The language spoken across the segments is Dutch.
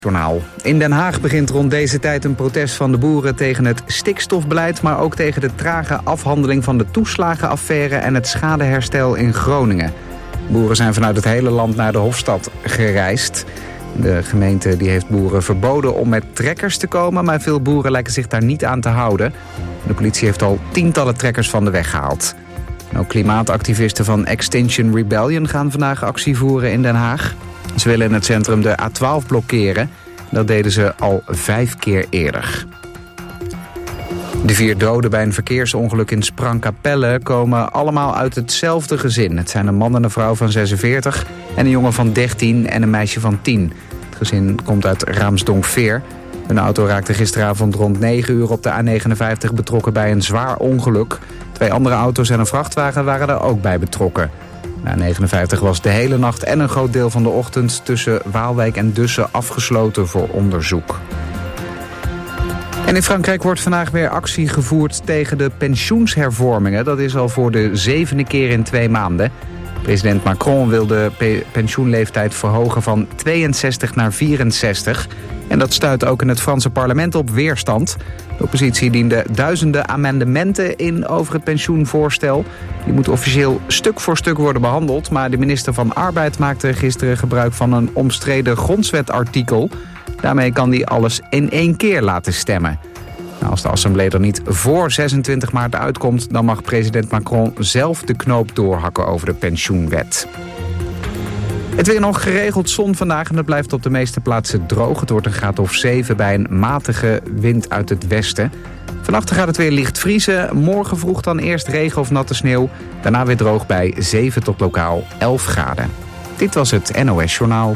Journaal. In Den Haag begint rond deze tijd een protest van de boeren tegen het stikstofbeleid, maar ook tegen de trage afhandeling van de toeslagenaffaire en het schadeherstel in Groningen. Boeren zijn vanuit het hele land naar de Hofstad gereisd. De gemeente die heeft boeren verboden om met trekkers te komen, maar veel boeren lijken zich daar niet aan te houden. De politie heeft al tientallen trekkers van de weg gehaald. En ook klimaatactivisten van Extinction Rebellion gaan vandaag actie voeren in Den Haag. Ze willen in het centrum de A12 blokkeren. Dat deden ze al 5 keer eerder. De 4 doden bij een verkeersongeluk in Sprangkapelle komen allemaal uit hetzelfde gezin. Het zijn een man en een vrouw van 46 en een jongen van 13 en een meisje van 10. Het gezin komt uit Raamsdonk-Veer. Hun auto raakte gisteravond rond 9 uur op de A59 betrokken bij een zwaar ongeluk. 2 andere auto's en een vrachtwagen waren er ook bij betrokken. De A59 was de hele nacht en een groot deel van de ochtend tussen Waalwijk en Dussen afgesloten voor onderzoek. En in Frankrijk wordt vandaag weer actie gevoerd tegen de pensioenshervormingen. Dat is al voor de 7e keer in 2 maanden. President Macron wil de pensioenleeftijd verhogen van 62 naar 64. En dat stuit ook in het Franse parlement op weerstand. De oppositie diende duizenden amendementen in over het pensioenvoorstel. Die moeten officieel stuk voor stuk worden behandeld. Maar de minister van Arbeid maakte gisteren gebruik van een omstreden grondwetartikel. Daarmee kan hij alles in 1 keer laten stemmen. Nou, als de assemblée er niet voor 26 maart uitkomt, dan mag president Macron zelf de knoop doorhakken over de pensioenwet. Het weer nog geregeld zon vandaag en het blijft op de meeste plaatsen droog. Het wordt een graad of 7 bij een matige wind uit het westen. Vannacht gaat het weer licht vriezen. Morgen vroeg dan eerst regen of natte sneeuw. Daarna weer droog bij 7 tot lokaal 11 graden. Dit was het NOS Journaal.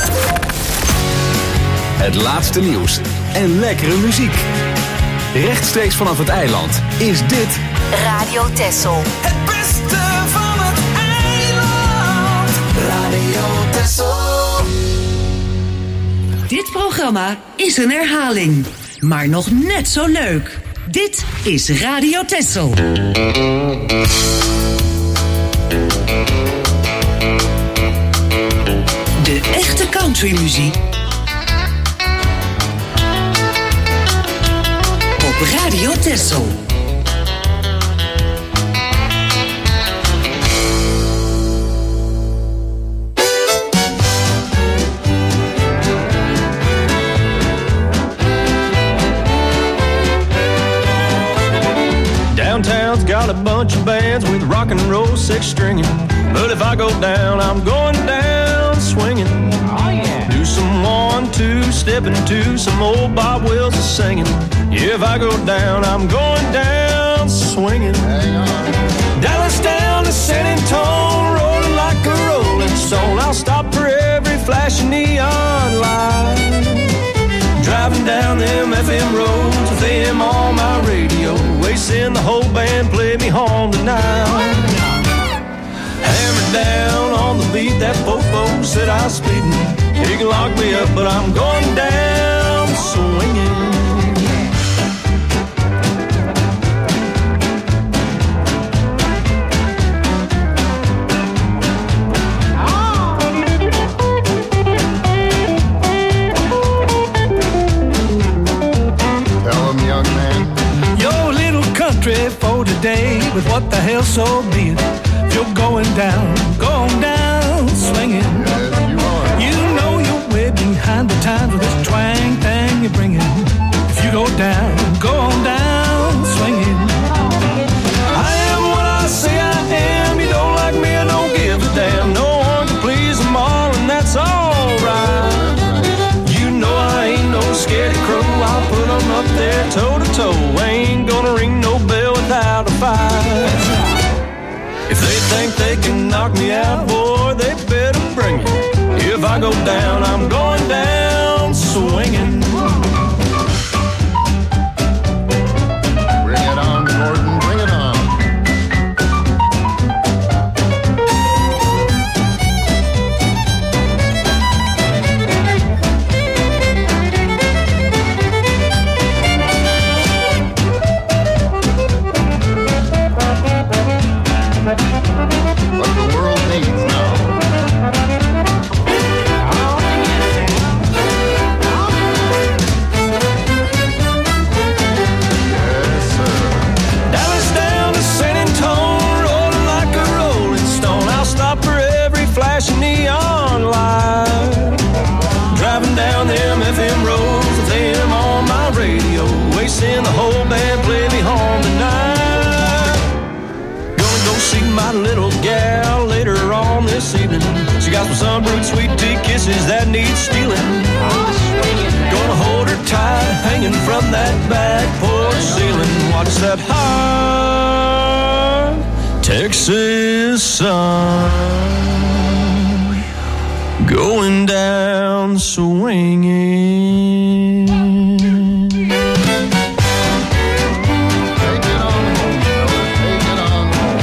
Het laatste nieuws en lekkere muziek. Rechtstreeks vanaf het eiland is dit Radio Texel. Het beste van het eiland. Radio Texel. Dit programma is een herhaling, maar nog net zo leuk. Dit is Radio Texel. De echte countrymuziek op Radio Texel. Downtown's got a bunch of bands with rock and roll 6-stringing. But if I go down, I'm going down swinging. Oh yeah. Do some 1-2 stepping to some old Bob Wills is singing. Yeah, if I go down, I'm going down swinging. Hang on. Dallas down to San Antonio, rolling like a rolling stone. I'll stop for every flashing neon light. Driving down them FM roads with them on my radio. Wasting the whole band, play me home tonight. Hammer down on the beat, that popo said I was speeding. He can lock me up, but I'm going down swinging. For today, with what the hell, so be it. If you're going down swinging. Yes, you are. You know you're way behind the times with this twang thing you're bringing. If you go down swinging. I am what I say I am. You don't like me, I don't give a damn. No one can please them all, and that's alright. You know I ain't no scaredy crow. I'll put them up there toe to toe. Ain't gonna ring no bell without a fight. If they think they can knock me out, boy, they better bring it. If I go down, I'm going down swinging. Bring it on, Gordon, bring it on. What the world needs now. down them FM roads with them on my radio, wasting the whole band, play me home tonight. Gonna go see my little gal later on this evening. She got some sunbrewed sweet tea kisses that need stealing. Gonna hold her tight, hanging from that back porch ceiling. Watch that high Texas sun going down swinging. Take it on home, take it on home.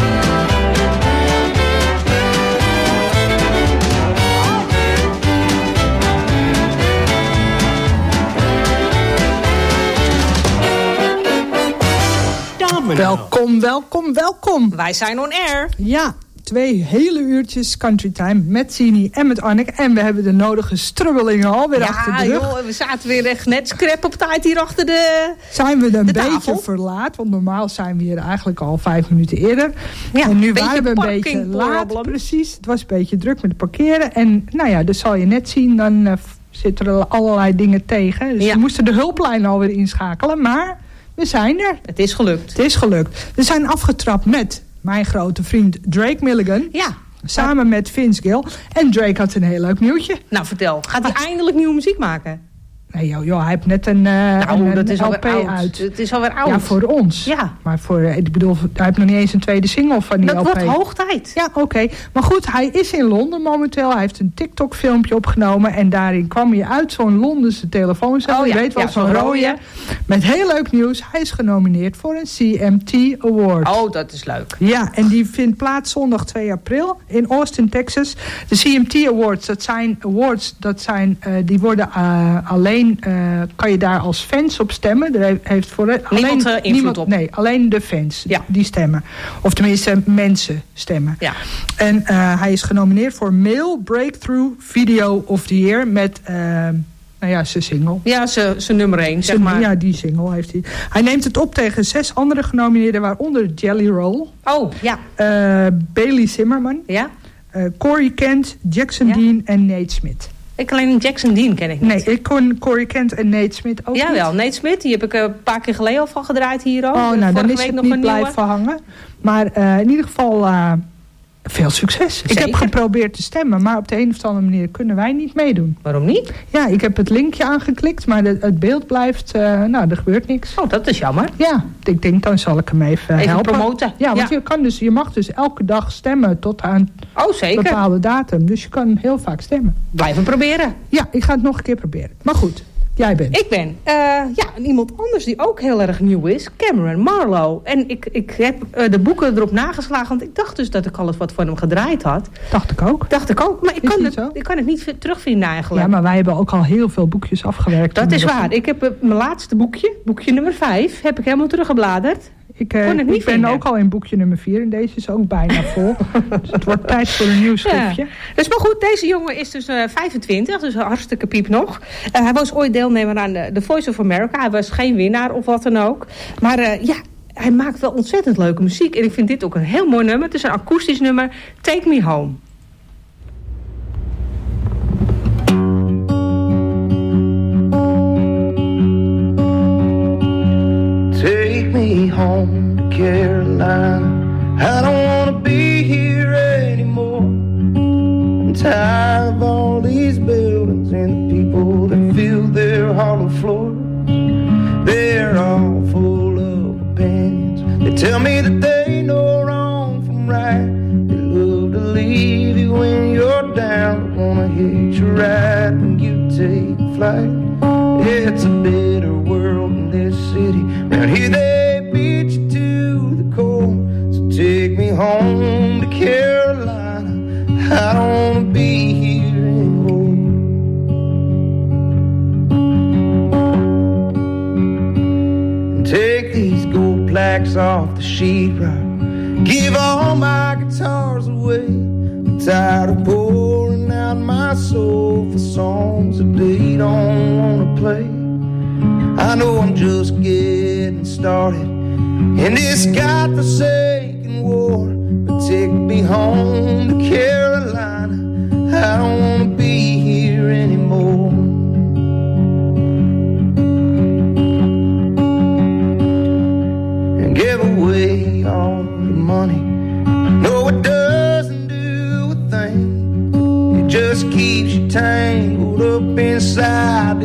Welkom, welkom, welkom. Wij zijn on air. Ja, 2 hele uurtjes Country Time met Sini en met Anneke. En we hebben de nodige strubbelingen alweer achter de rug. Joh, we zaten weer echt net scrap op tijd hier achter de Zijn we een beetje tafel. verlaat, want normaal zijn we hier eigenlijk al 5 minuten eerder. Ja, en nu beetje waren we een beetje laat, parking precies. Het was een beetje druk met het parkeren. En nou ja, dat zal je net zien, dan zitten er allerlei dingen tegen. Dus Ja. we moesten de hulplijn alweer inschakelen, maar we zijn er. Het is gelukt. Het is gelukt. We zijn afgetrapt met mijn grote vriend Drake Milligan. Ja. Samen met Vince Gill. En Drake had een heel leuk nieuwtje. Nou, vertel. Gaat hij eindelijk nieuwe muziek maken? Nee, joh, hij heeft net een dat is LP alweer oud. uit. Het is alweer oud. Ja, voor ons. Ja. Maar ik bedoel, hij heeft nog niet eens een tweede single van die Dat LP. wordt hoog tijd. Ja, oké. Maar goed, hij is in Londen momenteel. Hij heeft een TikTok-filmpje opgenomen. En daarin kwam hij uit zo'n Londense telefooncel. Oh, Je ja. weet wel, Ja, zo'n zo'n rode. rode. Met heel leuk nieuws. Hij is genomineerd voor een CMT Award. Oh, dat is leuk. Ja, en die vindt plaats zondag 2 april in Austin, Texas. De CMT Awards, die worden alleen, kan je daar als fans op stemmen. Er heeft voor Niemand invloed op. Nee, alleen de fans Ja. die stemmen. Of tenminste, mensen stemmen. Ja. En hij is genomineerd voor Male Breakthrough Video of the Year met zijn single. Ja, zijn nummer 1, zeg maar. Ja, die single heeft hij. Hij neemt het op tegen 6 andere genomineerden, waaronder Jelly Roll, Oh, ja. Bailey Zimmerman, Ja? Corey Kent, Jackson Ja. Dean en Nate Smith. Ik alleen Jackson Dean ken ik niet. Nee, ik kon Corey Kent en Nate Smith ook Jawel, niet. Nate Smith, die heb ik een paar keer geleden al van gedraaid hier ook. Oh, nou, dan Vorige is week het nog niet een nieuwe. blijven hangen. Maar in ieder geval veel succes. Ik heb Zeker. geprobeerd te stemmen, maar op de een of andere manier kunnen wij niet meedoen. Waarom niet? Ja, ik heb het linkje aangeklikt, maar het beeld blijft, er gebeurt niks. Oh, dat is jammer. Ja, ik denk dan zal ik hem even helpen. promoten. Ja, want Ja. je mag dus elke dag stemmen tot aan Oh, een zeker. bepaalde datum. Dus je kan heel vaak stemmen. Blijven proberen. Ja, ik ga het nog een keer proberen. Maar goed, jij bent. Ik ben en iemand anders die ook heel erg nieuw is. Cameron Marlowe. En ik heb de boeken erop nageslagen. Want ik dacht dus dat ik alles wat van hem gedraaid had. Dacht ik ook. Dacht ik ook. Maar ik Is kan, niet zo? ik kan het niet terugvinden eigenlijk. Ja, maar wij hebben ook al heel veel boekjes afgewerkt. dat is inmiddels. waar. Ik heb mijn laatste boekje nummer 5, heb ik helemaal teruggebladerd. Ik kon het niet ben vinden. ook al in boekje nummer 4 en deze is ook bijna vol. Dus het wordt tijd voor een nieuw schriftje. Ja. Dus maar goed, deze jongen is dus 25, dus hartstikke piep nog. Hij was ooit deelnemer aan de Voice of America. Hij was geen winnaar of wat dan ook. Maar hij maakt wel ontzettend leuke muziek. En ik vind dit ook een heel mooi nummer. Het is een akoestisch nummer. Take Me Home. Take me home to Carolina. I don't want to be here anymore. I'm tired of all these buildings and the people that fill their hollow floor. They're all full of opinions. They tell me that they know wrong from right. They love to leave you when you're down. They wanna hitch a ride when you take flight. It's a bitter world in this city. Round here they beat you to the core. So take me home to Carolina. I don't wanna be here anymore. And take these gold plaques off the sheetrock. Give all my guitars away. I'm tired of pouring out my soul for songs that they don't wanna play. I know I'm just getting started in this godforsaken war, but take me home to Carolina. I don't wanna be here anymore.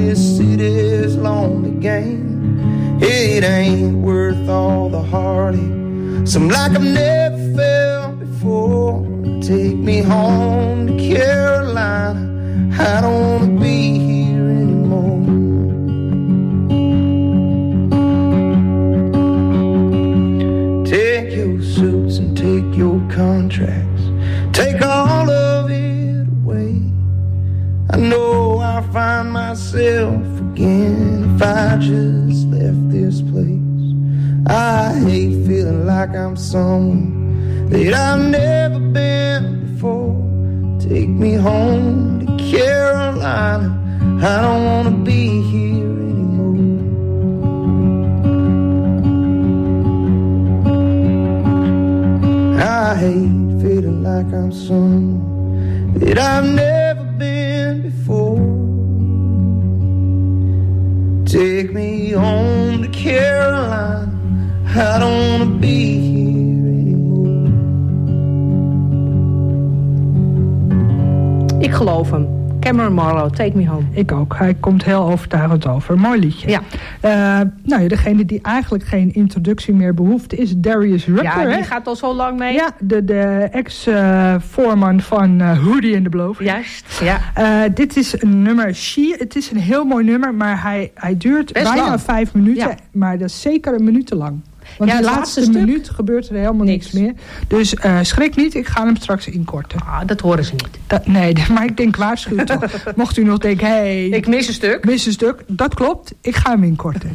this city's lonely game. It ain't worth all the heartache. Some like I've never felt before. Take me home to Carolina. I don't wanna be here anymore. Take your suits and take your contracts. Take all of it away. I know I'll find myself again if I just left this place. I hate feeling like I'm someone that I've never been before. Take me home to Carolina. I don't wanna be here anymore. I hate feeling like I'm someone that I've never been before. Take me home to Carolina. I don't wanna be here anymore. Ik geloof hem. Cameron Marlowe, Take Me Home. Ik ook. Hij komt heel overtuigend over. Mooi liedje. Ja. Nou ja, degene die eigenlijk geen introductie meer behoeft is Darius Rucker. Ja, die hè? gaat al zo lang mee. Ja, de ex-voorman van Hootie and the Blowfish. Juist, ja. Dit is een nummer She. Het is een heel mooi nummer, maar hij duurt best bijna lang. 5 minuten. Ja. Maar dat is zeker een minuut te lang. Want Ja, de het laatste laatste minuut gebeurt er helemaal niks meer. Dus schrik niet, ik ga hem straks inkorten. Ah, dat horen ze niet. Nee, maar ik denk waarschuw toch. Mocht u nog denken, hey, Ik mis een stuk. mis een stuk. Dat klopt, ik ga hem inkorten.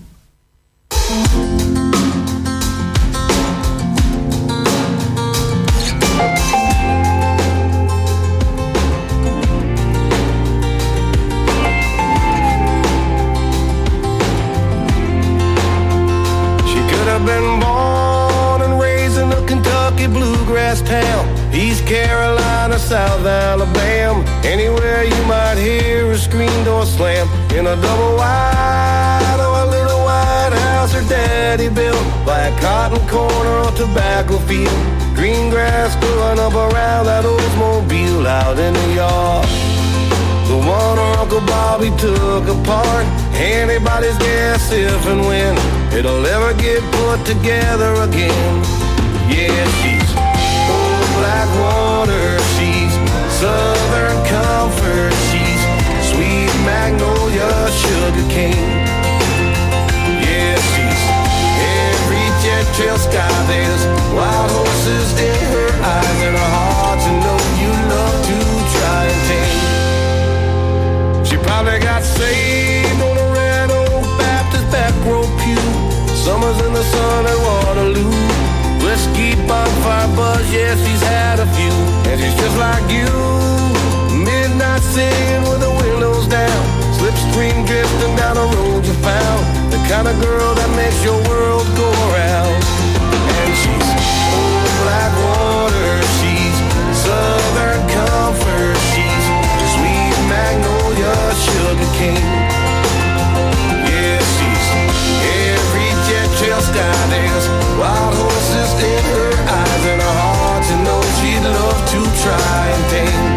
Been born and raised in a Kentucky bluegrass town, East Carolina, South Alabama. Anywhere you might hear a screen door slam, in a double wide or a little white house her daddy built, by a cotton corn or a tobacco field. Green grass growing up around that Oldsmobile out in the yard. The one Uncle Bobby took apart. Anybody's guess if and when it'll ever get put together again. Yeah, she's old black water, she's southern comfort, she's sweet magnolia, sugar cane. Yeah, she's every jet trail sky, there's wild horses in her eyes and her heart to know you love to try and tame. She probably got saved on a red old Baptist back row pew. Summers in the sun at Waterloo. Whiskey bonfire buzz, yeah, she's had a few. And she's just like you. Midnight singing with the windows down. Slipstream drifting down the road you found. The kind of girl that makes your world go around. And she's old black water, she's southern comfort, she's sweet magnolia, sugar cane. Yeah, she's every jet trail sky, there's wild horses in her eyes and her heart to know she'd love to try and tame.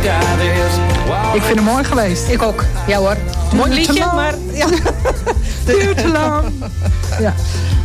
sky, there's wild. Ik vind hem mooi geweest. Ik ook. Ja hoor. Mooi liedje, maar... Ja. Duurt te lang. Ja.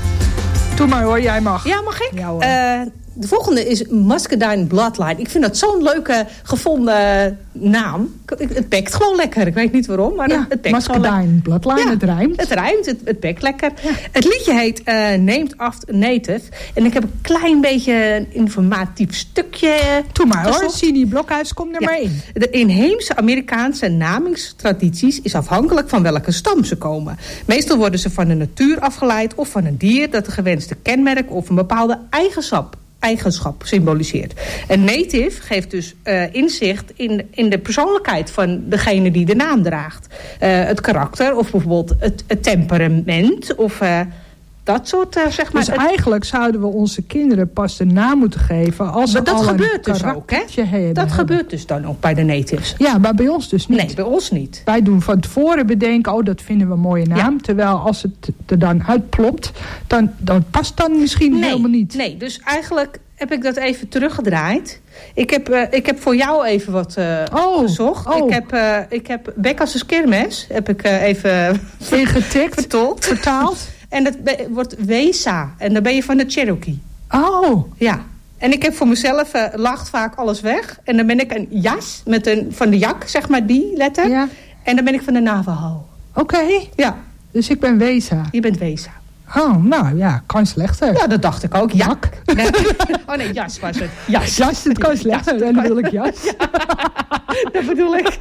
Doe maar hoor, jij mag. Ja, mag ik? Ja, hoor. De volgende is Muscadine Bloodline. Ik vind dat zo'n leuke gevonden naam. Het pekt gewoon lekker. Ik weet niet waarom, maar het pekt gewoon lekker. Muscadine Bloodline, Ja, het rijmt. Het rijmt, het pekt lekker. Ja. Het liedje heet Named After Native. En ik heb een klein beetje een informatief stukje Doe maar hoor, gezocht. Sini Blokhuis, kom er maar in. De inheemse Amerikaanse namingstradities is afhankelijk van welke stam ze komen. Meestal worden ze van de natuur afgeleid of van een dier dat een gewenste kenmerk of een bepaalde eigenschap symboliseert. En native geeft dus inzicht in de persoonlijkheid van degene die de naam draagt. Het karakter of bijvoorbeeld het temperament of dat soort, zeg maar. Dus eigenlijk zouden we onze kinderen pas de naam moeten geven als ze dat al gebeurt een dus ook, hè? hebben. Dat gebeurt dus dan ook bij de natives. Ja, maar bij ons dus niet. Nee, bij ons niet. Wij doen van tevoren bedenken, dat vinden we een mooie naam. Ja. Terwijl als het er dan uitplopt, dan past dan misschien helemaal niet. Nee, dus eigenlijk heb ik dat even teruggedraaid. Ik heb voor jou even wat gezocht. Oh. Ik heb Bekka's Kermis heb ik even ingetikt, vertaald. En dat wordt Wesa. En dan ben je van de Cherokee. Oh. Ja. En ik heb voor mezelf, lacht vaak alles weg. En dan ben ik een jas van de jak, zeg maar die letter. Ja. En dan ben ik van de Navajo. Oké. Ja. Dus ik ben Wesa. Je bent Wesa. Oh, nou ja, kan slechter. Ja, dat dacht ik ook. Jak. Nee. Oh nee, jas was het. Jas, het kan slechter. Dan bedoel ik jas. Ja. Dat bedoel ik.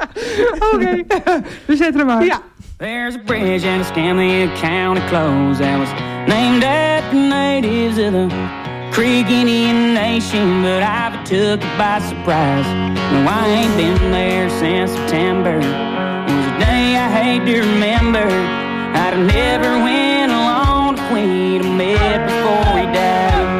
Oké. We zetten hem aan. Ja. There's a bridge in Stanley County close that was named after natives of the Creek Indian Nation, but I took it by surprise. No, I ain't been there since September. It was a day I hate to remember. I'd have never went along to Queen I met before he died.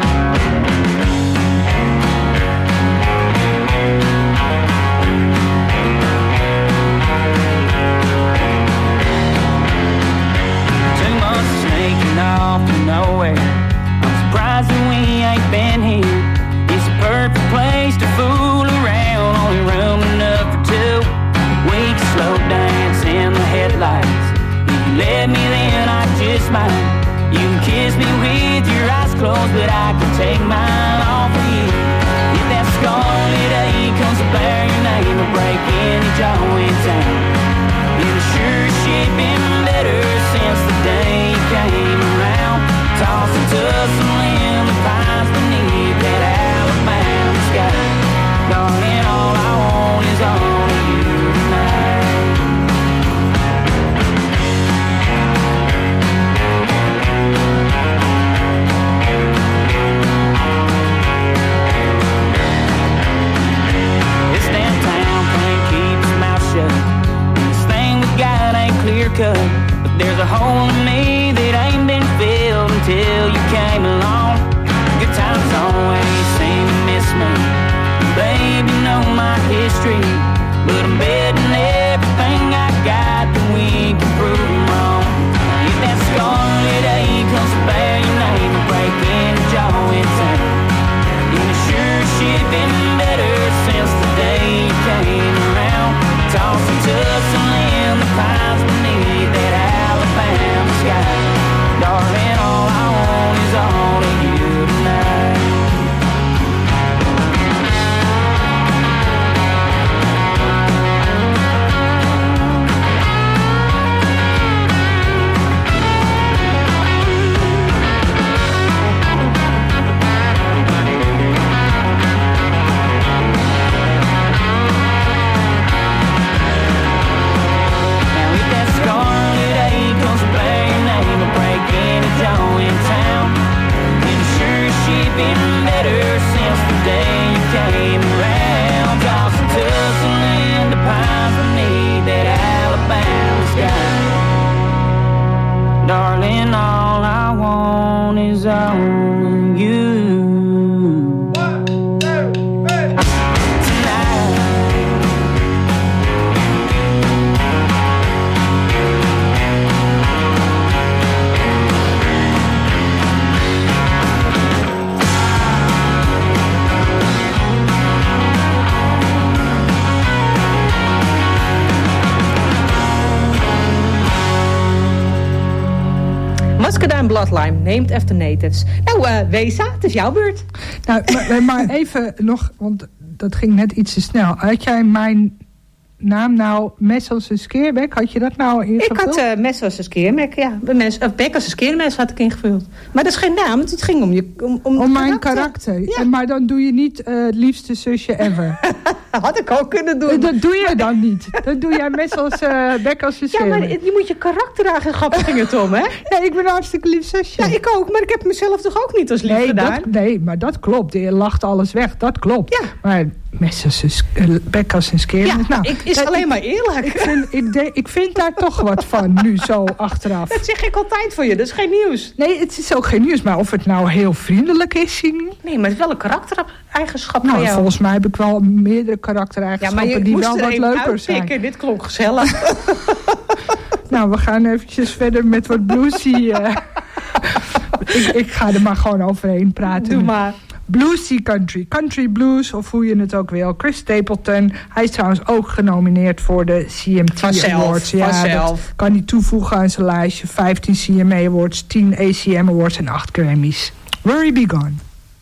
Off to nowhere. I'm surprised that we ain't been here. It's a perfect place to fool around. Only room enough for two. We can slow dance in the headlights. If you let me, then I just might. You can kiss me with your eyes closed, but I can take mine off of you. If that scarlet day comes to bear your name or break any jaw in town, you've sure shit been better since the day you came around. Tossing tussle in the pines beneath that Alabama sky. Darling, all I want is all of you tonight. This damn town can't keep its mouth shut. This thing we got ain't clear cut. But there's a hole in me that ain't been filled until you came along. Good times always seem to miss me. Baby, know my history, but I'm betting everything I got that we can prove them wrong. If that scarlet day comes to bear your name and break any jaw in town, you sure shit been better since the day you came around. Tossing tussle in the pines beneath that Alabama sky. Darling, all I want is all of you tonight. Bloodline, named after natives. Nou, Wesa, het is jouw beurt. Nou, maar even nog, want dat ging net iets te snel. Had jij mijn naam nou mes als een skeerbek? Had je dat nou ingevuld? Ik had mes als een skeermek, ja. Bek als een skeermes had ik ingevuld. Maar dat is geen naam, het ging om mijn karakter. Ja. Maar dan doe je niet het liefste zusje ever. Had ik ook kunnen doen. Dat doe je dan niet. Dan doe jij mes als bek als een skeermek. Ja, maar je moet je karaktereigenschappen gingen, Tom, hè? Nee, ik ben een hartstikke lief zusje. Ja, ik ook, maar ik heb mezelf toch ook niet als lief gedaan? Nee, maar dat klopt. Je lacht alles weg, dat klopt. Ja. Maar mes als een bek als een skeermes. Ja, is alleen maar eerlijk. Ik vind daar toch wat van, nu zo achteraf. Dat zeg ik altijd voor je, dat is geen nieuws. Nee, het is ook geen nieuws, maar of het nou heel vriendelijk is, zie niet. Nee, maar het is wel een karaktereigenschap van jou. Volgens mij heb ik wel meerdere karaktereigenschappen die wel wat leuker zijn. Dit klonk gezellig. Nou, we gaan eventjes verder met wat bluesy. Ik ga er maar gewoon overheen praten. Doe maar. Bluesy country. Country blues, of hoe je het ook wil. Chris Stapleton. Hij is trouwens ook genomineerd voor de CMT Awards. Ja, dat kan hij toevoegen aan zijn lijstje. 15 CMA Awards, 10 ACM Awards en 8 Grammys. Worry Be Gone.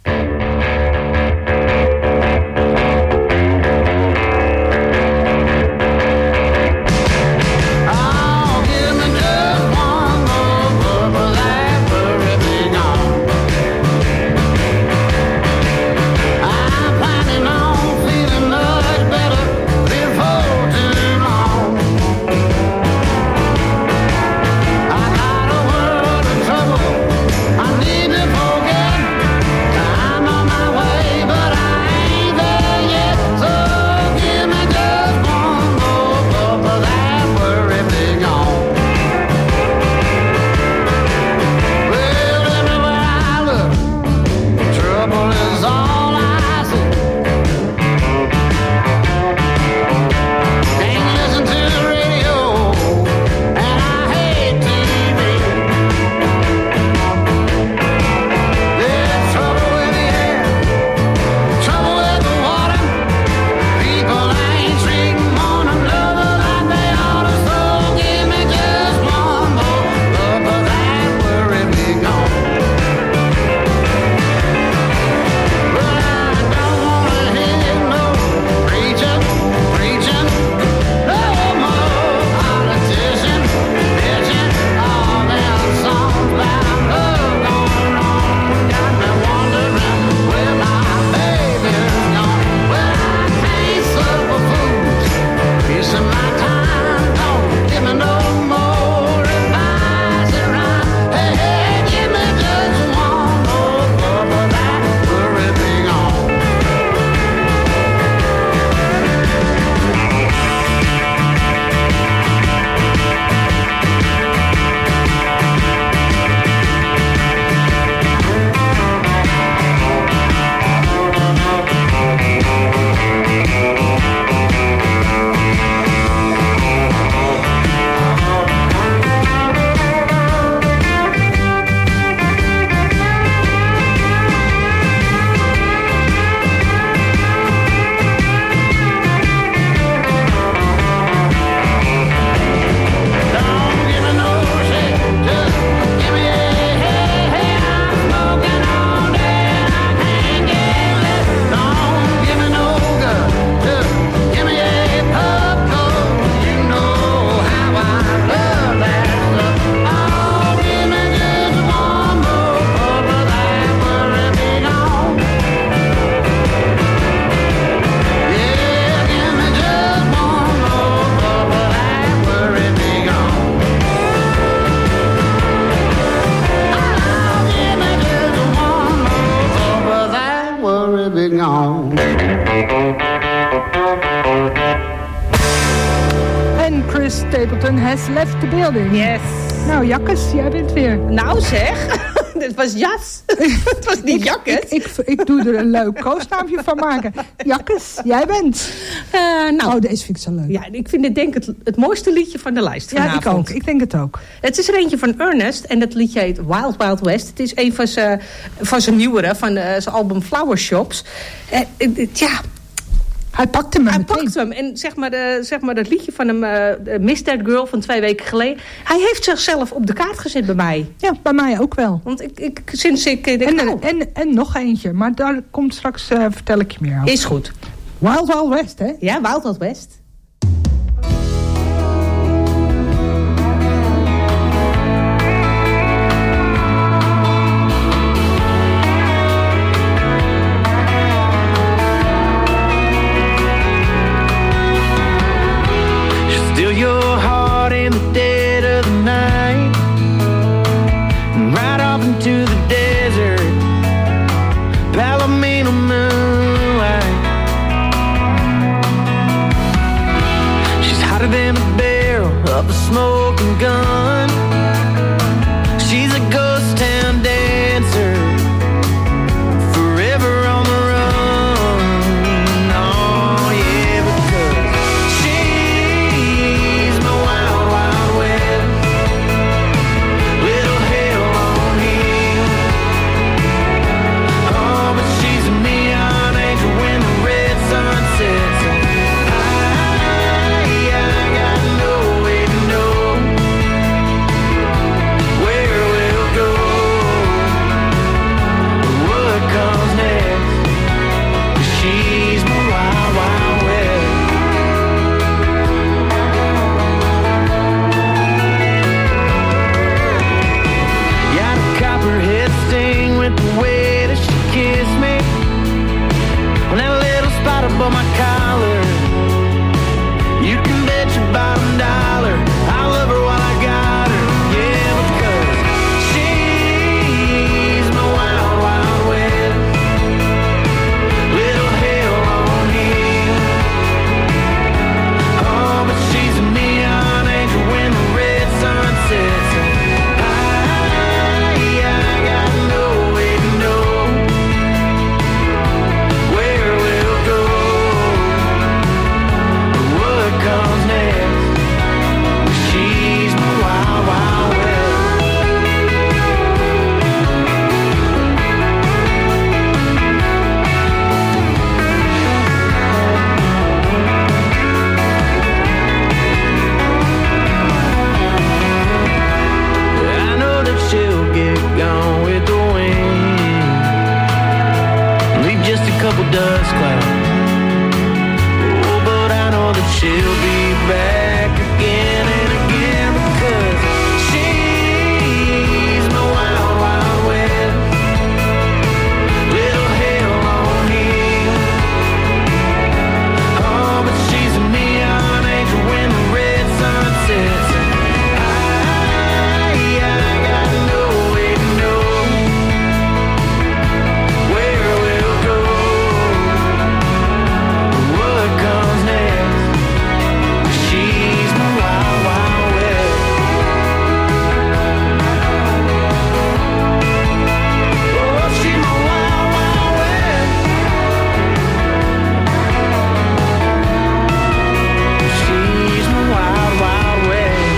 En Chris Stapleton has left the building. Yes. Nou, Jakkes, jij bent weer. Nou zeg, dit was jas. Het was niet Jakkes. Ik doe er een leuk koosnaampje van maken. Jakkes, jij bent. Deze vind ik zo leuk. Ja, ik vind dit denk ik het mooiste liedje van de lijst vanavond. Ja, ik ook. Ik denk het ook. Het is er eentje van Ernest en dat liedje heet Wild Wild West. Het is een van zijn nieuwere, van zijn album Flower Shops. Hij pakte hem Hij pakte hem. En zeg maar dat liedje van hem, Miss That Girl van 2 weken geleden. Hij heeft zichzelf op de kaart gezet bij mij. Ja, bij mij ook wel. Want sinds ik en nog eentje. Maar daar komt straks, vertel ik je meer over. Is goed. Wild Wild West, hè? Ja, Wild Wild West. Steal your heart in the dead of the night and ride off into the desert, Palomino moonlight. She's hotter than a barrel of a smoking gun. She's a ghost town dancer, forever on the run. Oh yeah, because she's my wild, wild west, little hell on hill. Oh, but she's a neon angel when the red sun sets. I got no way to know where we'll go, what comes next. She's my wild, wild west. Got a copperhead sting with the way that she kissed me on that little spot above my collar. You can bet your bottom dollar I love her while I got her. Yeah, because she's my wild, wild west, little hell on hill. Oh, but she's a neon angel when the red sun sets. I got no way to know where we'll go, what comes next. She's my wild, wild west. I know that she'll get gone with the wind, leave just a couple dust clouds. Oh, but I know that she'll be back again and again because she's my wild, wild west, little hell on hill. Oh, but she's a neon angel when the red sun sets. I got no way to know where we'll go, what comes next. She's my wild, wild west. Oh, she's my wild, wild west. She's my wild, wild west.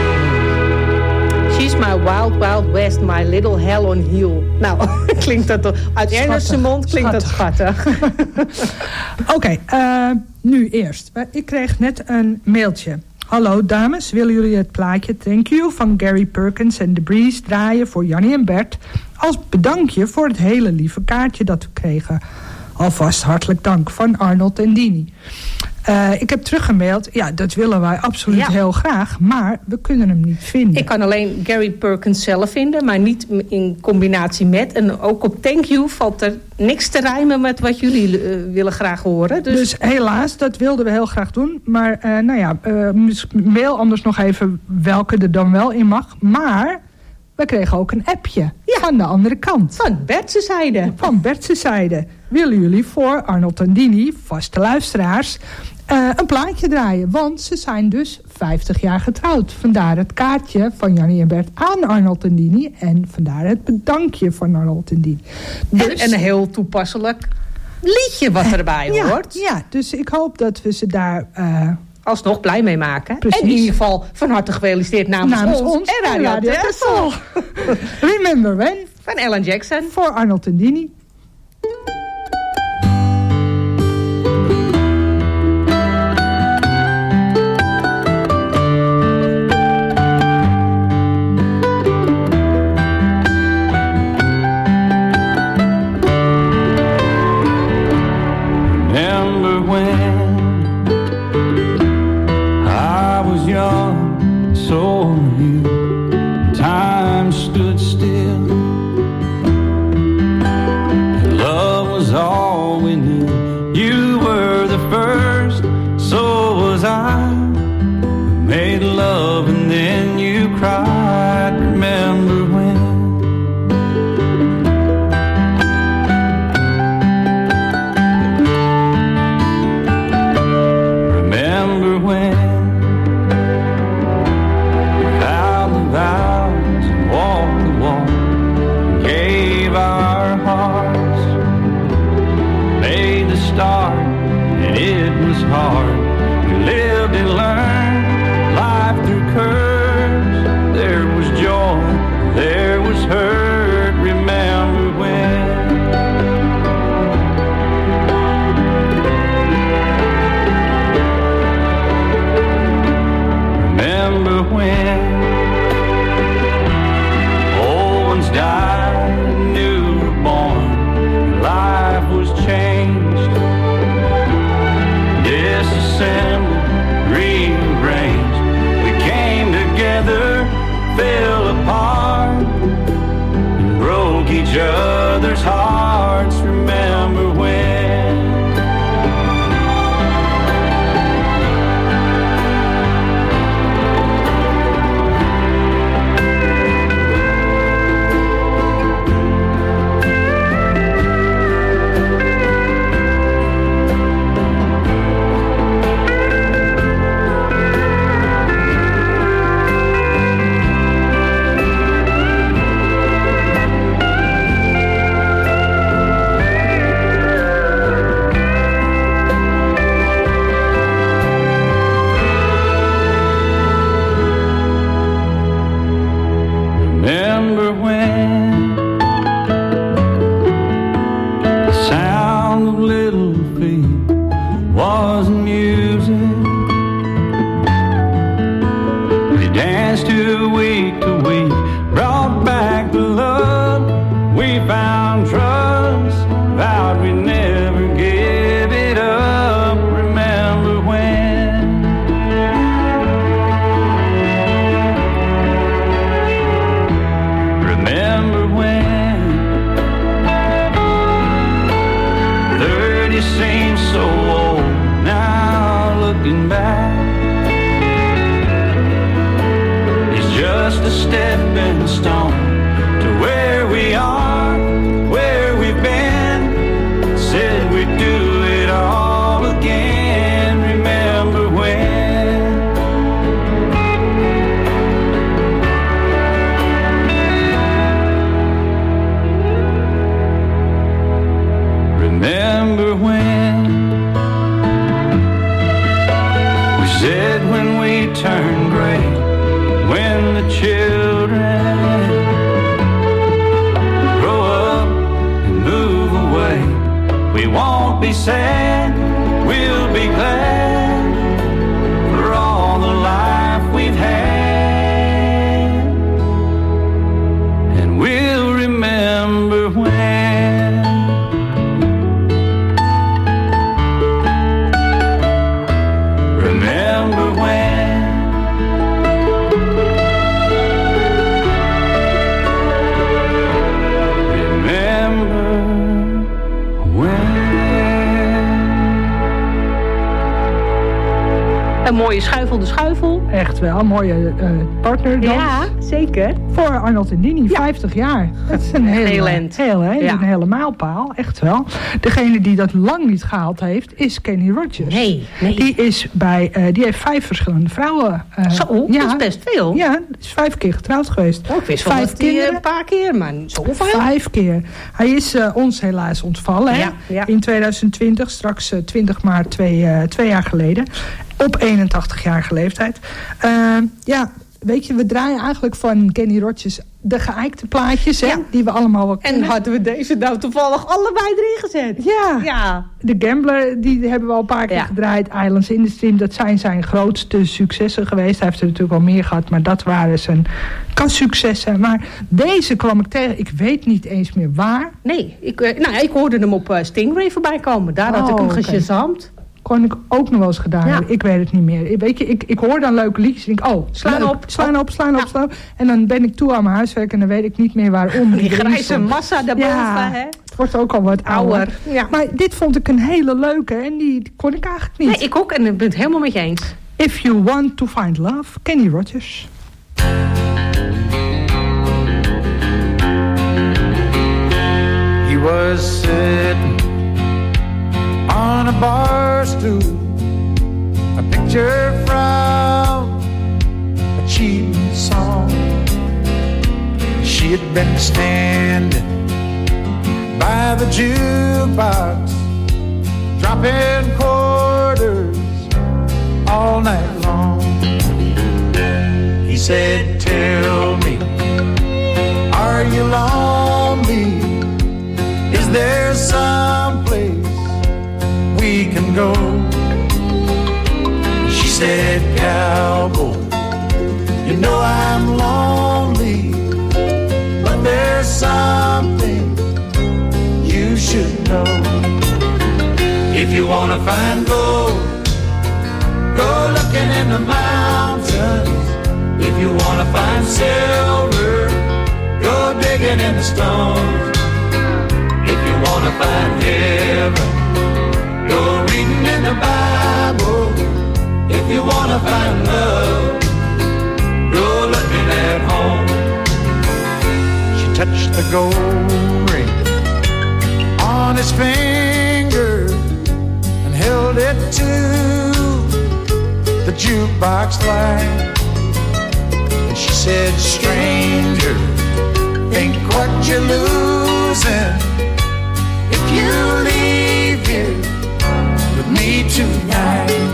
She's my wild, wild west, my little hell on heel. Nou, klinkt dat toch... Uit Ernest's mond klinkt dat schattig. Oké, nu eerst. Ik kreeg net een mailtje. Hallo dames, willen jullie het plaatje Thank You van Gary Perkins en The Breeze draaien voor Jannie en Bert als bedankje voor het hele lieve kaartje dat we kregen. Alvast hartelijk dank van Arnold en Dini. Ik heb teruggemaild. Ja, dat willen wij absoluut heel graag. Maar we kunnen hem niet vinden. Ik kan alleen Gary Perkins zelf vinden. Maar niet in combinatie met. En ook op Thank You valt er niks te rijmen met wat jullie willen graag horen. Dus helaas, dat wilden we heel graag doen. Maar mail anders nog even welke er dan wel in mag. Maar we kregen ook een appje. Van de andere kant. Van Bertse zijde. Van Bertse zijde. Willen jullie voor Arnold en Dini, vaste luisteraars, een plaatje draaien? Want ze zijn dus 50 jaar getrouwd. Vandaar het kaartje van Jannie en Bert aan Arnold en Dini. En vandaar het bedankje van Arnold en Dini. Dus, en een heel toepasselijk liedje wat erbij hoort. Ja, dus ik hoop dat we ze daar alsnog blij mee maken. Precies. En in ieder geval van harte gefeliciteerd namens ons en Radio Texel. Remember When van Alan Jackson voor Arnold en Dini. was hard. We lived and learned life through curves. There was joy, there was hurt. Remember when? Remember when old ones died and new were born. Life was changed, disassembled, rearranged. We came together, fell apart, and broke each other's hearts. Remember when? Remember when the sound of little feet was music? We danced to week, brought back the love. We found trust, vowed we'd never give it up. Remember when? Remember when 30 seems so old now, looking back. It's just a stepping stone to where we are, where we've been. Said we'd do it all again. Remember when? Remember when we said when we turn gray, when the children grow up and move away, we won't be sad, we'll be glad for all the life we've had, and we'll remember when. Remember when? Remember when? Een mooie schuifel de schuifel. Echt wel, een mooie partnerdans. Ja, zeker. Voor Arnold en Dini, 50 jaar. Dat is een Heel hele mijlpaal, echt wel. Degene die dat lang niet gehaald heeft, is Kenny Rogers. Nee. Die heeft 5 verschillende vrouwen. Zo, dat is best veel. Ja, is 5 keer getrouwd geweest. Oh, ik wist wel 5 dat hij een paar keer, maar niet zoveel. 5 keer. Hij is ons helaas ontvallen. Hè? Ja. In 2020, straks 20 maart, 2 jaar geleden. Op 81-jarige leeftijd. Weet je, we draaien eigenlijk van Kenny Rogers de geëikte plaatjes, hè, die we allemaal wel kennen. En hadden we deze nou toevallig allebei erin gezet. Ja. De Gambler, die hebben we al een paar keer gedraaid. Islands in the Stream, dat zijn zijn grootste successen geweest. Hij heeft er natuurlijk wel meer gehad, maar dat waren zijn kassuccessen. Maar deze kwam ik tegen, ik weet niet eens meer waar. Nee, ik hoorde hem op Stingray voorbij komen. Daar had ik hem geshazamd. Kon ik ook nog wel eens gedaan hebben. Ik weet het niet meer. Weet je, ik hoor dan leuke liedjes en denk, slaan op. En dan ben ik toe aan mijn huiswerk en dan weet ik niet meer waarom. Die grijze massa daarboven, hè? Het wordt ook al wat ouder. Ja. Maar dit vond ik een hele leuke en die kon ik eigenlijk niet. Nee, ik ook en ik ben het helemaal met je eens. If You Want To Find Love, Kenny Rogers. He was sitting on a bar stool, a picture from a cheap song. She had been standing by the jukebox, dropping quarters all night long. He said, tell me, are you lonely? Is there some place we can go? She said, cowboy, you know I'm lonely, but there's something you should know. If you wanna find gold, go looking in the mountains. If you wanna find silver, go digging in the stones. If you wanna find heaven, go reading in the Bible. If you wanna find love, go looking at home. She touched the gold ring on his finger and held it to the jukebox light. And she said, stranger, think what you're losing if you leave here with me tonight.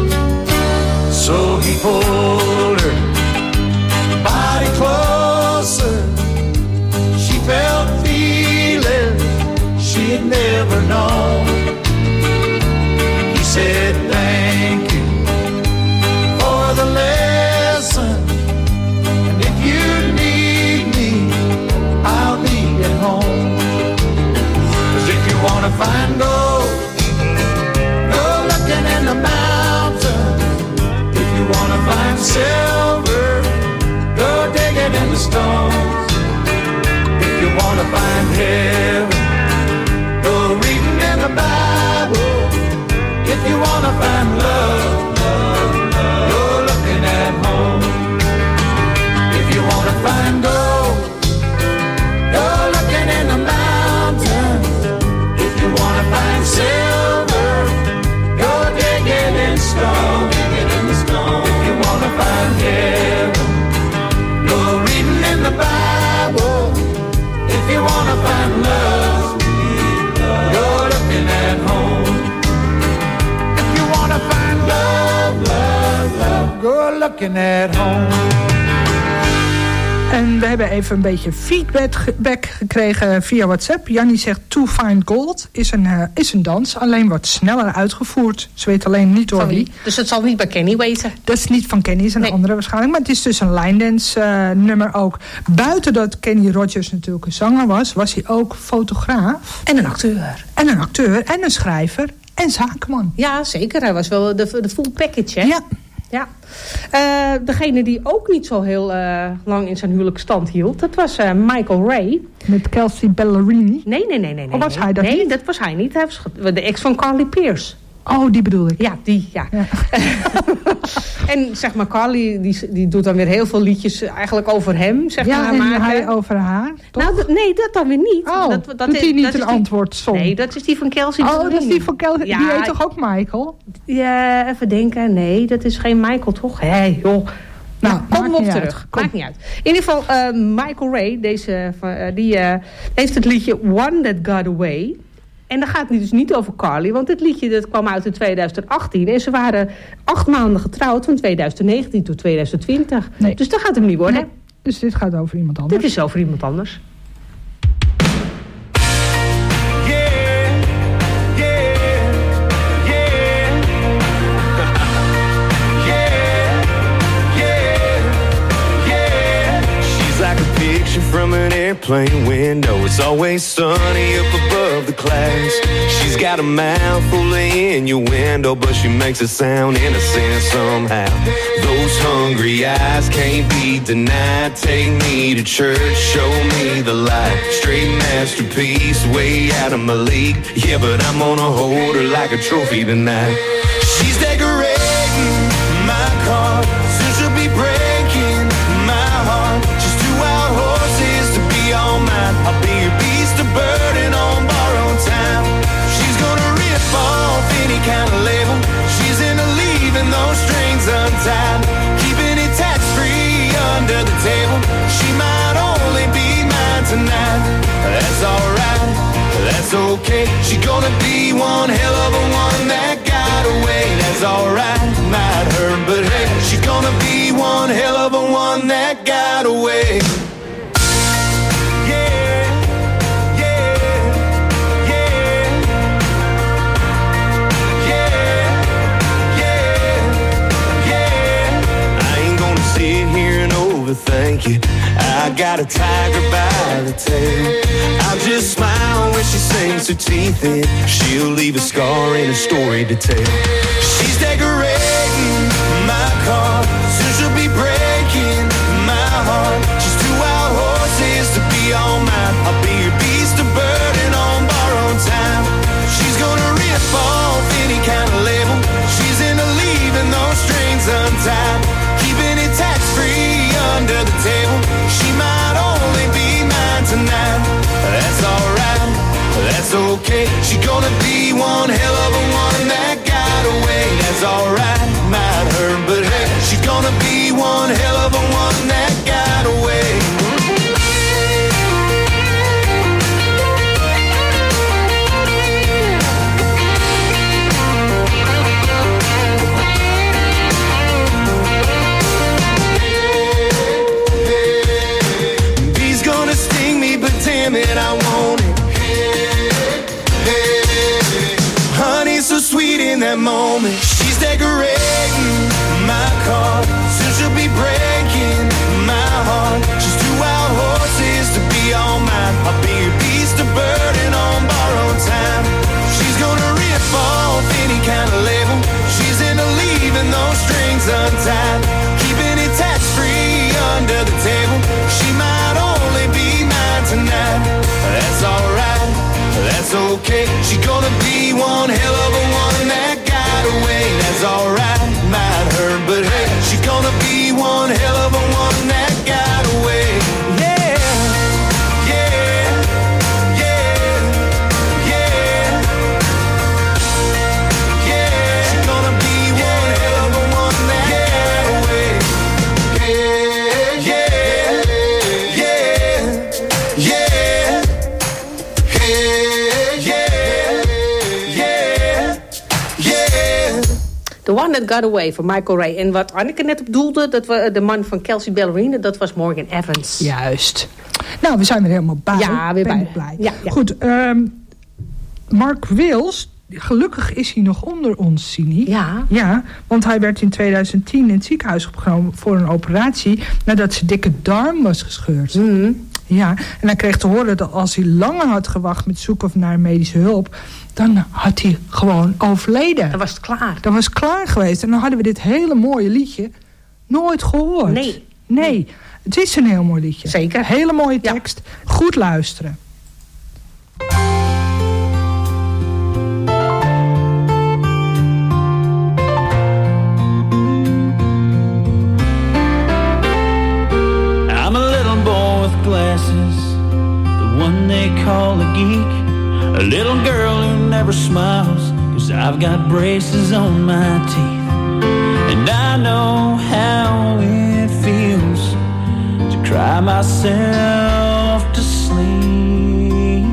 So he pulled her body closer. She felt feelings she had never known. He said, thank you for the lesson. And if you need me, I'll be at home. 'Cause if you wanna find gold, go looking in the mountains. If you wanna find silver, go digging in the stones. If you wanna find heaven, go reading in the Bible. If you wanna find love, go looking at home. If you wanna find gold, go looking in the mountains. If you wanna find silver, go digging in stone. If you wanna find heaven, go reading in the Bible. If you wanna find love, go looking at home. If you wanna find love, love, love, go looking at home. En we hebben even een beetje feedback gekregen via WhatsApp. Jannie zegt, To Find Gold is een dans, alleen wordt sneller uitgevoerd. Ze weet alleen niet door wie. Dus het zal niet bij Kenny wezen? Dat is niet van Kenny, is een andere waarschijnlijk. Maar het is dus een line dance nummer ook. Buiten dat Kenny Rogers natuurlijk een zanger was, was hij ook fotograaf. En een acteur. En een acteur en een schrijver en zakenman. Ja, zeker. Hij was wel de full package, hè? Ja. Ja. Degene die ook niet zo heel lang in zijn huwelijk stand hield, dat was Michael Ray. Met Kelsey Ballerini? Nee. Of was hij dat niet? Nee, dat was hij niet. Hij was de ex van Carly Pearce. Oh, die bedoel ik. Ja, die, ja. En zeg maar, Carly, die doet dan weer heel veel liedjes eigenlijk over hem, zeg maar. Ja, en hij over haar, toch? Nou, nee, dat dan weer niet. Oh, dat doet hij niet een antwoordsong? Nee, dat is die van Kelsey. Oh, dat is die van Kelsey. Ja, die heet toch ook Michael? Ja, even denken. Nee, dat is geen Michael, toch? Hé, joh. Nou, komen we op terug. Maakt niet uit. In ieder geval, Michael Ray, die heeft het liedje One That Got Away. En dat gaat dus niet over Carly, want dit liedje dat kwam uit in 2018. En ze waren 8 maanden getrouwd van 2019 tot 2020. Nee. Dus dat gaat hem niet worden. Nee. Dus dit gaat over iemand anders. Dit is over iemand anders. From an airplane window, it's always sunny up above the clouds. She's got a mouth full of innuendo, but she makes it sound innocent somehow. Those hungry eyes can't be denied. Take me to church, show me the light. Straight masterpiece, way out of my league. Yeah, but I'm gonna hold her like a trophy tonight. She's decorating my car, soon she'll be breaking my heart. She's too wild horses to be all mine. I'll be a beast of burden on borrowed time. She's gonna rip off any kind of label. She's into leaving those strings untied, keeping it tax-free under the table. She might only be mine tonight. That's alright, that's okay. She's gonna be one hell of a one that got away. That's alright, might hurt one that got away. Thank you. I got a tiger by the tail. I'll just smile when she sinks her teeth in. She'll leave a scar and a story to tell. She's decorating my car, soon she'll be breaking my heart. She's 2 wild horses to be all mine. I'll be your beast of burden on borrowed time. She's gonna rip off any kind of label. She's into leaving those strings untied, keeping it tax-free under the table. She might only be mine tonight. That's alright, that's okay. She gonna be one hell of a one that got away. That's alright, might hurt, but hey, she gonna be one hell of a one that got away. Damn it, I want it. Honey, so sweet in that moment. She's decorating my car, soon she'll be breaking my heart. She's 2 wild horses to be all mine. I'll be your beast of burden on borrowed time. She's gonna rip off any kind of label. She's into leaving those strings untied, keeping it tax-free under the table. She might only be mine tonight. That's alright, that's okay. She gonna be one hell of a one that got away. That's alright, might hurt, but hey, she gonna be one hell of a one that got away. Yeah, yeah, yeah, yeah, yeah. She gonna be one hell of a one that got away. Yeah, yeah, yeah, yeah. The One That Got Away van Michael Ray. En wat Anneke net op doelde, dat we de man van Kelsey Ballerina, dat was Morgan Evans. Juist. Nou, we zijn er helemaal bij. Ja, weer ben bij. Blij. Ja, ja. Goed, Mark Wills, gelukkig is hij nog onder ons, Sini. Ja. Ja, want hij werd in 2010 in het ziekenhuis opgenomen voor een operatie nadat zijn dikke darm was gescheurd. Mm. Ja, en hij kreeg te horen dat als hij langer had gewacht met zoeken naar medische hulp, dan had hij gewoon overleden. Dan was het klaar. Dan was het klaar geweest. En dan hadden we dit hele mooie liedje nooit gehoord. Nee, het is een heel mooi liedje. Zeker. Hele mooie tekst. Ja. Goed luisteren. I'm a little boy with glasses, the one they call a geek. A little girl who never smiles, 'cause I've got braces on my teeth. And I know how it feels to cry myself to sleep.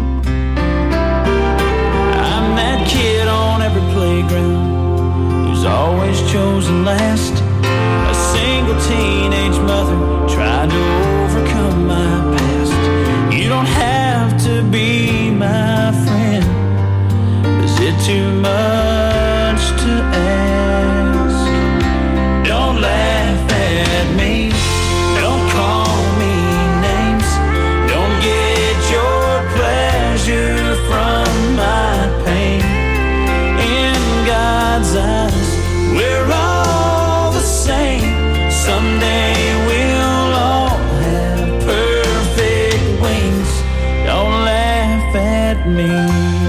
I'm that kid on every playground who's always chosen last. A single teenage mother trying to overcome my past. You don't have to be my friend. Is it too much to ask? Don't laugh at me. Don't call me names. Don't get your pleasure from my pain. In God's eyes, we're all the same. Someday we'll all have perfect wings. Don't laugh at me.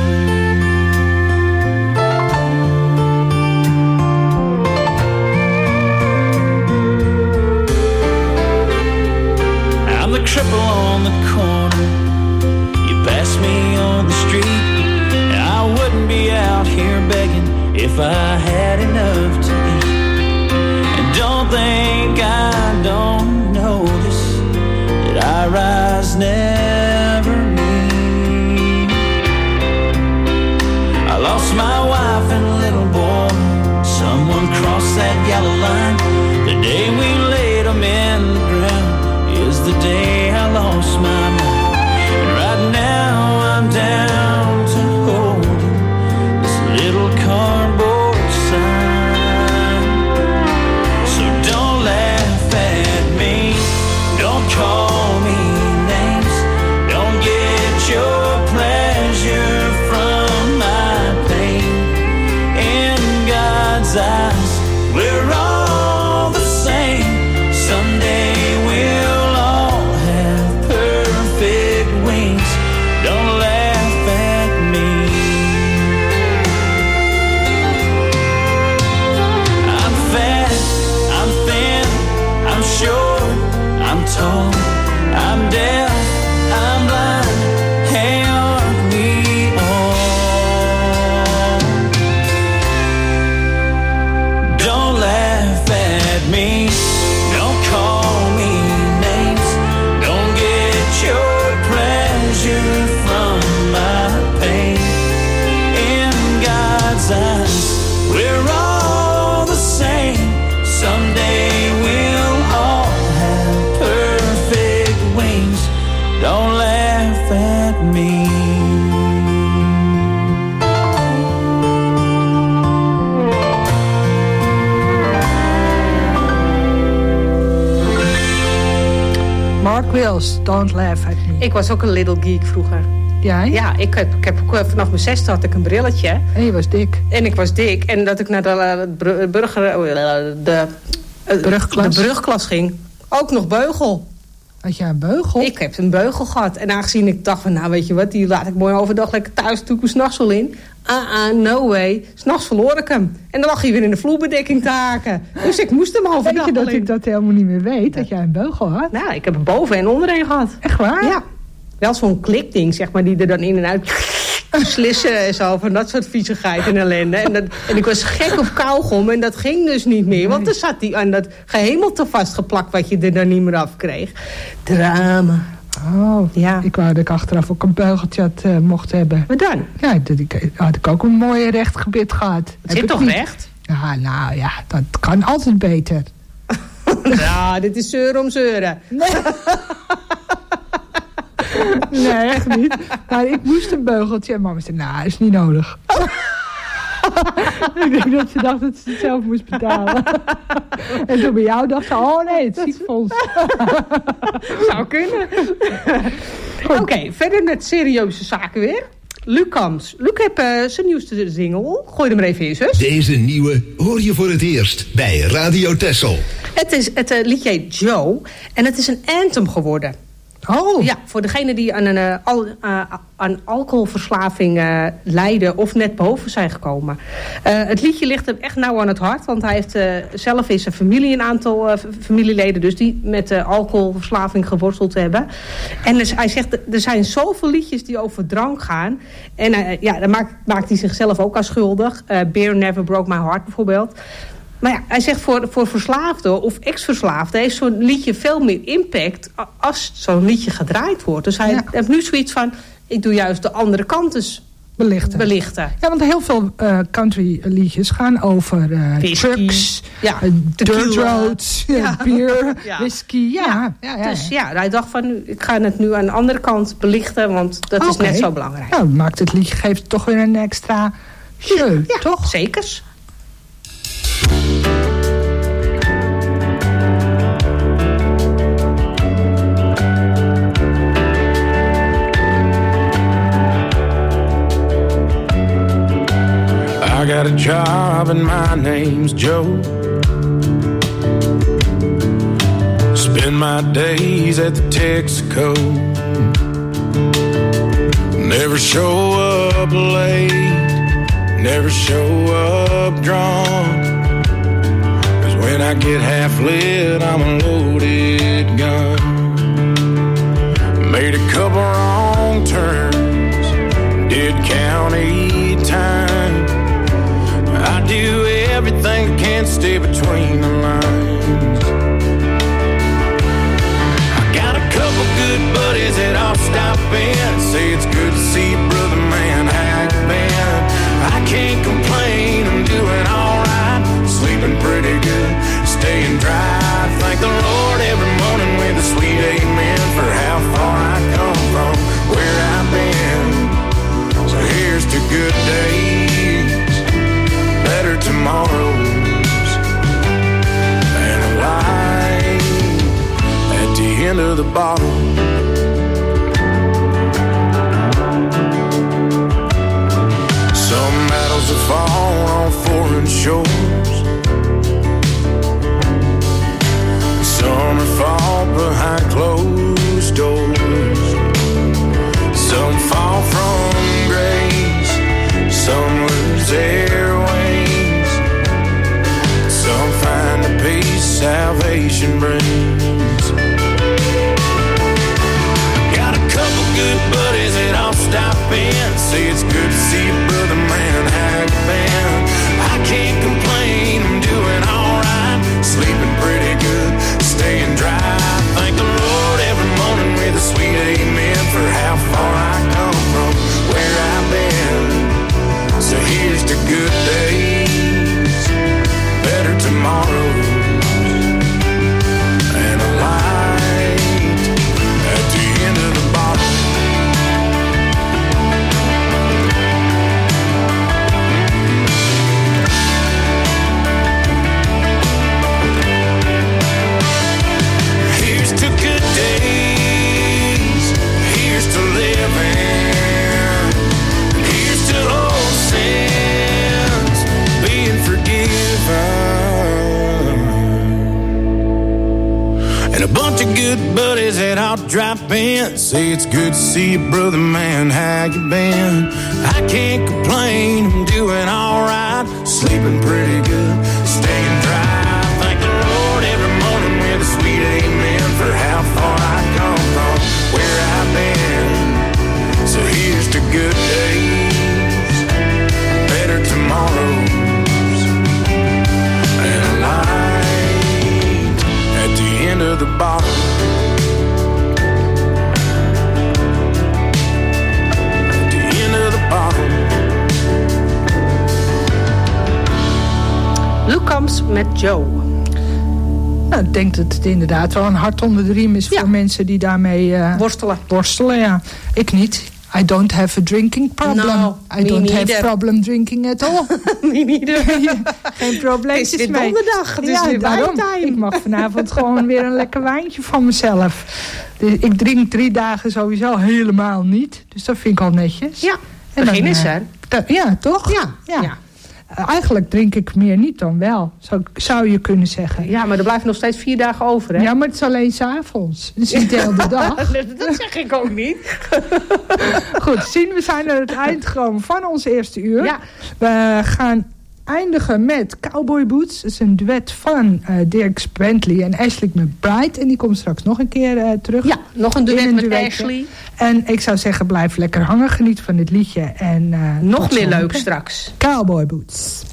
I'm the cripple on the corner. You pass me on the street. I wouldn't be out here begging if I had enough to eat. And don't think I don't notice that our eyes never meet. I lost my wife and little boy. Someone crossed that yellow line the day we laid them in the ground. the day I lost my mind. And right now I'm down to hold this little cardboard sign. So don't laugh at me, don't call me names, don't get your pleasure from my pain. In God's eyes, we're all the same. Someday we'll all have perfect wings. Don't laugh at me. I'm fat, I'm thin, I'm short, I'm tall, I'm deaf, I'm blind. Hey, aren't we all? Don't laugh at me, don't call me names, don't get your pleasure from my pain. In God's eyes, we're all the same. Someday we'll all have perfect wings. Don't laugh at me. Mark Wills, Don't Laugh at Me. Ik was ook een little geek vroeger. Jij? Ja, ik heb ook vanaf mijn 6e had ik een brilletje. En je was dik. En ik was dik. En dat ik naar de brugklas ging. Ook nog beugel. Had jij een beugel? Ik heb een beugel gehad. En aangezien ik dacht van, nou weet je wat, die laat ik mooi overdag lekker thuis, doe ik mijn 's nachts wel in. No way. 's Nachts verloor ik hem. En dan lag hij weer in de vloerbedekking te haken. Dus ik moest hem overdag. Weet je dat ik dat helemaal niet meer weet, dat jij een beugel had? Nou, ik heb hem boven en onderheen gehad. Echt waar? Ja. Wel zo'n klikding, zeg maar, die er dan in en uit slissen en zo. Van dat soort viezigheid en ellende. En ik was gek op kauwgom en dat ging dus niet meer. Want er zat die aan dat gehemelte vastgeplakt wat je er dan niet meer af kreeg. Drama. Oh, ja. Ik wou dat ik achteraf ook een beugeltje mocht hebben. Wat dan? Ja, had ik ook een mooi recht gebit gehad. Het zit toch niet recht? Ja, nou ja, dat kan altijd beter. Ja, dit is zeuren om zeuren. Nee, echt niet. Nou, ik moest een beugeltje en mama zei, nou, is niet nodig. Ik denk dat ze dacht dat ze het zelf moest betalen. En toen bij jou dacht ze, oh nee, het ziekenfonds. Zou kunnen. Oké, verder met serieuze zaken weer. Luc Kams. Luc heeft zijn nieuwste single. Gooi hem er even in, zus. Deze nieuwe hoor je voor het eerst bij Radio Texel. Het liedje heet Joe. En het is een anthem geworden. Oh. Ja, voor degenen die aan alcoholverslaving lijden of net boven zijn gekomen. Het liedje ligt hem echt nauw aan het hart. Want hij heeft zelf in zijn familie een aantal familieleden dus die met alcoholverslaving geworsteld hebben. En dus hij zegt, er zijn zoveel liedjes die over drank gaan. En daar maakt hij zichzelf ook aan schuldig. Beer Never Broke My Heart bijvoorbeeld. Maar ja, hij zegt voor verslaafden of ex-verslaafden heeft zo'n liedje veel meer impact als zo'n liedje gedraaid wordt. Dus hij heeft nu zoiets van, ik doe juist de andere kant dus belichten. Ja, want heel veel country liedjes gaan over trucks, dirt roads, bier, whisky. Ja. Dus hij dacht van, ik ga het nu aan de andere kant belichten, want dat is net zo belangrijk. Nou, maakt het liedje, geeft toch weer een extra show, toch? Zekers. I got a job and my name's Joe. Spend my days at the Texaco. Never show up late, never show up drunk. 'Cause when I get half lit, I'm a loaded gun. Made a couple wrong turns, did county time. I do everything I can, stay between the lines. I got a couple good buddies that I'll stop in, say it's good to see you, brother man, how you been? I can't complain, I'm doing alright, sleeping pretty good, staying dry. Thank the Lord every morning with a sweet amen. the bottle. Some medals have fallen on foreign shores. Some are fought behind closed doors. Some fall from grace. Some lose their ways. Some find the peace salvation brings. Got a couple good buddies that I'll stop in. Say it's good to see you, brother man, how you been? I can't complain, I'm doing alright. Sleeping pretty good, staying dry. Thank the Lord every morning with a sweet amen for how far I come from where I've been. So here's to good days, better tomorrows, and a light at the end of the bottle. Here's to good days, here's to living, here's to old sins being forgiven, and a bunch of good buddies that I'll drop in. Say it's good to see you, brother man, how you been? I can't complain, I'm doing alright. Sleeping pretty good, staying dry. Thank the Lord every morning with a sweet amen for how far I come from where I've been. So here's to good days, better tomorrows, and a light at the end of the bottle. At the end of the bottle. Luke Combs met Joe. Nou, ik denk dat het inderdaad wel een hart onder de riem is voor mensen die daarmee worstelen. Ja. Ik niet. I don't have a drinking problem. No, I don't have problem drinking at all. Me neither. Geen probleempjes Het is weer mee. donderdag, het is weer daarom. wijntime. Ik mag vanavond gewoon weer een lekker wijntje van mezelf. Dus ik drink 3 dagen sowieso helemaal niet. Dus dat vind ik al netjes. Ja, En begin is dan, hè? Ja, toch? Ja. Eigenlijk drink ik meer niet dan wel, zou je kunnen zeggen. Ja, maar er blijven nog steeds 4 dagen over, hè? Ja, maar het is alleen 's avonds. Het is niet de hele dag. Dat zeg ik ook niet. Goed, we zijn aan het eind gekomen van ons eerste uur. Ja. We gaan eindigen met Cowboy Boots. Dat is een duet van Dirk Bentley en Ashley McBride. En die komt straks nog een keer terug. Ja, nog een duet met duetje. Ashley. En ik zou zeggen, blijf lekker hangen. Geniet van dit liedje. En nog meer leuk straks. Cowboy Boots.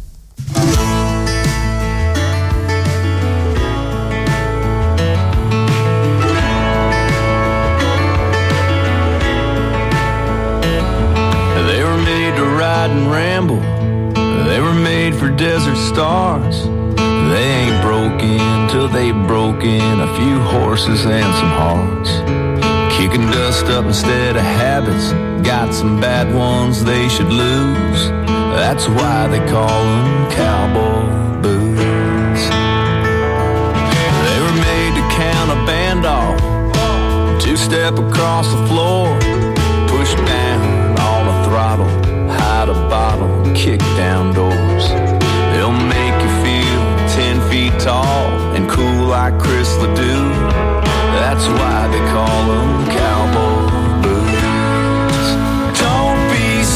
They were made to ride and ramble. They were made for desert stars. They ain't broken till they've broken a few horses and some hearts. Kicking dust up instead of habits. Got some bad ones they should lose. That's why they call them cowboy boots. They were made to count a band off. 2-step across the floor. Push down on the throttle. Hide a bottle, kick down doors. They'll make you feel 10 feet tall and cool like Chris Ledoux. That's why they call them cowboy boots. Don't be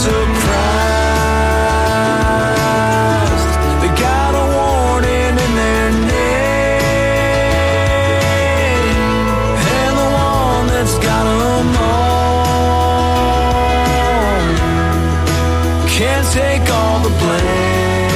surprised. They got a warning in their name. And the one that's got them all can't take all the blame.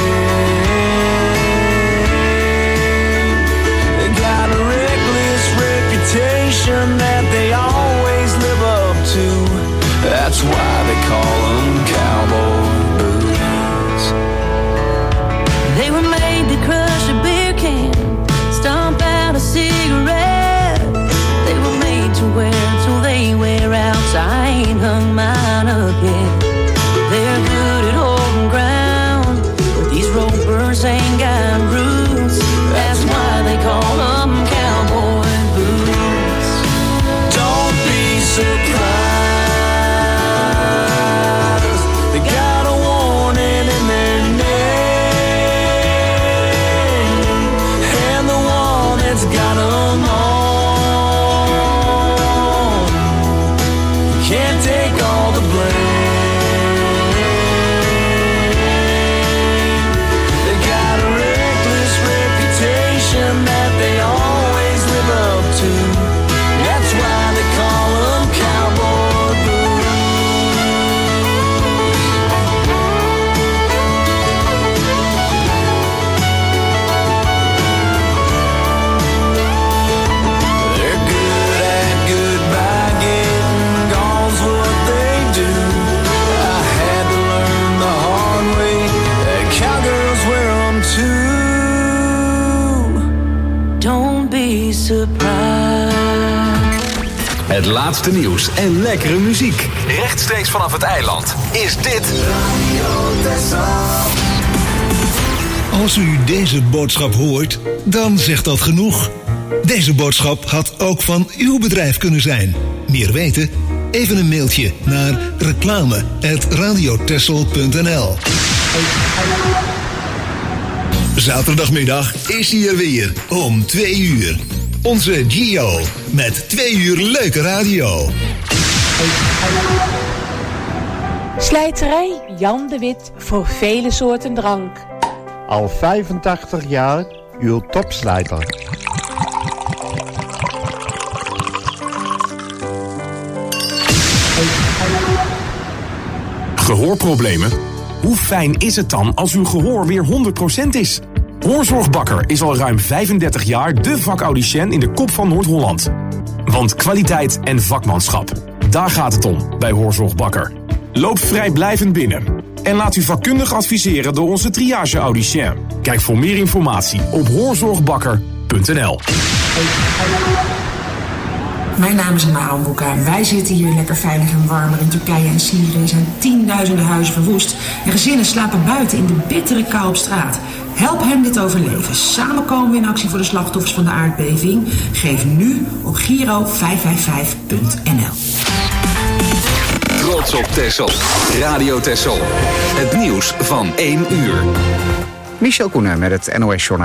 They got a reckless reputation that they always live up to. That's why they call them cowboy boots. They were made to crush a beer can, stomp out a cigarette. They were made to wear till they wear out. I ain't hung mine up yet. They're good at holding ground, but these ropers ain't got roots. That's why they call them cowboy boots. surprise. Het laatste nieuws en lekkere muziek. Rechtstreeks vanaf het eiland is dit Radio Texel. Als u deze boodschap hoort, dan zegt dat genoeg. Deze boodschap had ook van uw bedrijf kunnen zijn. Meer weten? Even een mailtje naar reclame@radiotexel.nl. Zaterdagmiddag is hij er weer om 2 uur. Onze Gio met 2 uur leuke radio. Slijterij Jan de Wit voor vele soorten drank. Al 85 jaar uw topslijter. Gehoorproblemen? Hoe fijn is het dan als uw gehoor weer 100% is? Hoorzorgbakker is al ruim 35 jaar de vakaudiënt in de kop van Noord-Holland. Want kwaliteit en vakmanschap, daar gaat het om bij Hoorzorgbakker. Loop vrijblijvend binnen en laat u vakkundig adviseren door onze triage-audicien. Kijk voor meer informatie op hoorzorgbakker.nl. Mijn naam is Anna Almboeka. Wij zitten hier lekker veilig en warmer in Turkije en Syrië. Er zijn tienduizenden huizen verwoest. En gezinnen slapen buiten in de bittere kou op straat. Help hen dit overleven. Samen komen we in actie voor de slachtoffers van de aardbeving. Geef nu op Giro 555.nl. Trots op Texel. Radio Texel. Het nieuws van 1 uur. Michel Koenen met het NOS Journaal.